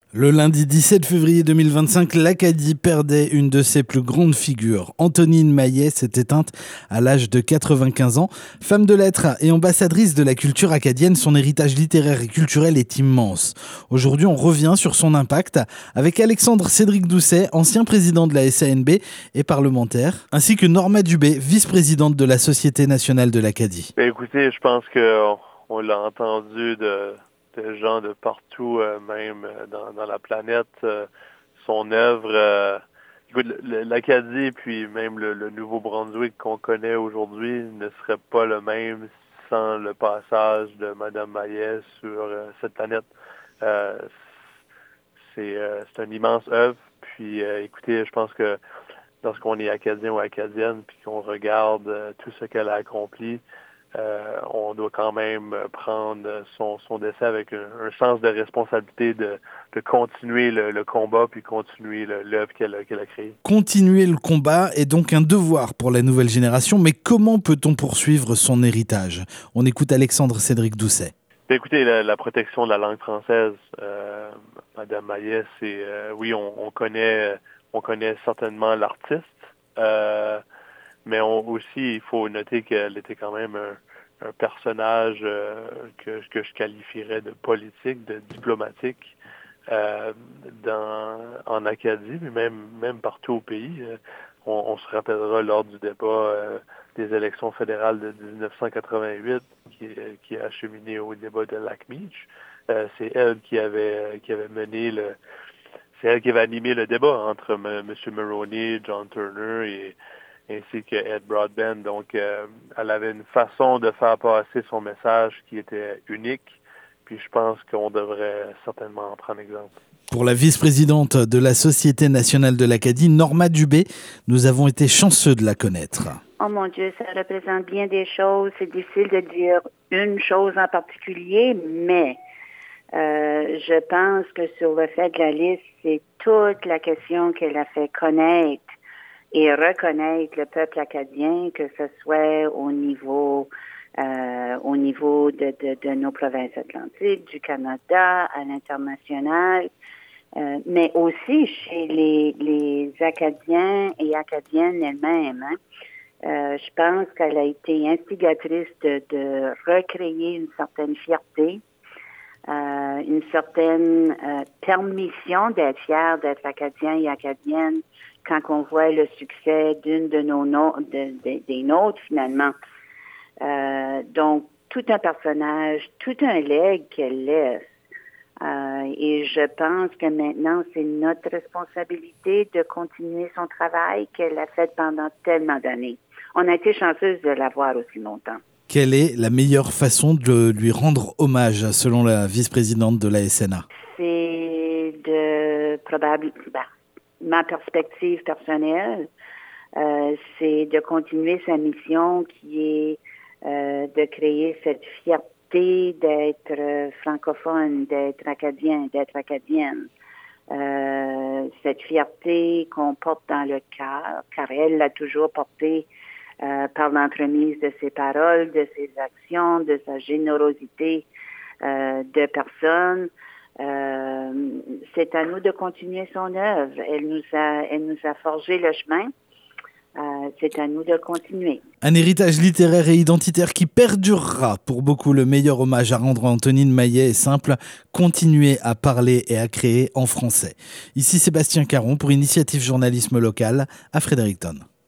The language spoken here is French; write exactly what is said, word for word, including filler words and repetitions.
Le lundi dix-sept février deux mille vingt-cinq, l'Acadie perdait une de ses plus grandes figures. Antonine Maillet s'est éteinte à l'âge de quatre-vingt-quinze ans. Femme de lettres et ambassadrice de la culture acadienne, son héritage littéraire et culturel est immense. Aujourd'hui, on revient sur son impact avec Alexandre Cédric Doucet, ancien président de la S A N B et parlementaire, ainsi que Norma Dubé, vice-présidente de la Société nationale de l'Acadie. Ben écoutez, je pense qu'on on l'a entendu de... de gens de partout, euh, même dans, dans la planète. Euh, son œuvre, euh, écoute, l'Acadie, puis même le, le Nouveau-Brunswick qu'on connaît aujourd'hui ne serait pas le même sans le passage de Madame Maillet sur euh, cette planète. Euh, c'est, euh, c'est une immense œuvre. Puis, euh, écoutez, je pense que lorsqu'on est Acadien ou Acadienne, puis qu'on regarde euh, tout ce qu'elle a accompli, Euh, on doit quand même prendre son, son décès avec un, un sens de responsabilité de, de continuer le, le combat puis continuer le, l'œuvre qu'elle a, qu'elle a créée. Continuer le combat est donc un devoir pour la nouvelle génération, mais comment peut-on poursuivre son héritage ? On écoute Alexandre Cédric Doucet. Bien, écoutez, la, la protection de la langue française, euh, Madame Maillet, c'est euh, oui, on, on connaît, on connaît certainement l'artiste. Euh, Mais on, aussi, il faut noter qu'elle était quand même un, un personnage euh, que, que je qualifierais de politique, de diplomatique euh, dans, en Acadie, mais même, même partout au pays. Euh, on, on se rappellera lors du débat euh, des élections fédérales de dix-neuf cent quatre-vingt-huit qui, qui a acheminé au débat de Lac-Meech. Euh, c'est elle qui avait, qui avait mené le... C'est elle qui avait animé le débat entre M. Mulroney, John Turner et ainsi que Ed Broadbent. Donc, euh, elle avait une façon de faire passer son message qui était unique. Puis je pense qu'on devrait certainement en prendre exemple. Pour la vice-présidente de la Société nationale de l'Acadie, Norma Dubé, nous avons été chanceux de la connaître. Oh mon Dieu, ça représente bien des choses. C'est difficile de dire une chose en particulier, mais euh, je pense que sur le fait de la liste, c'est toute la question qu'elle a fait connaître et reconnaître le peuple acadien, que ce soit au niveau euh, au niveau de, de, de nos provinces atlantiques, du Canada, à l'international, euh, mais aussi chez les, les Acadiens et Acadiennes elles-mêmes. Hein. Euh, je pense qu'elle a été instigatrice de, de recréer une certaine fierté, euh, une certaine euh, permission d'être fier d'être Acadien et Acadienne, quand on voit le succès d'une de nos no- de, de, des nôtres, finalement. Euh, donc, tout un personnage, tout un legs qu'elle laisse. Euh, et je pense que maintenant, c'est notre responsabilité de continuer son travail qu'elle a fait pendant tellement d'années. On a été chanceuse de l'avoir aussi longtemps. Quelle est la meilleure façon de lui rendre hommage, selon la vice-présidente de la S N A ? C'est de probablement... Ben, ma perspective personnelle, euh, c'est de continuer sa mission qui est euh, de créer cette fierté d'être euh, francophone, d'être acadien, d'être acadienne. Euh, cette fierté qu'on porte dans le cœur, car elle l'a toujours portée euh, par l'entremise de ses paroles, de ses actions, de sa générosité euh, de personne. Euh, c'est à nous de continuer son œuvre. Elle nous a, elle nous a forgé le chemin. Euh, c'est à nous de continuer. Un héritage littéraire et identitaire qui perdurera. Pour beaucoup, le meilleur hommage à rendre à Antonine Maillet est simple, continuer à parler et à créer en français. Ici Sébastien Caron pour Initiative Journalisme Local à Fredericton.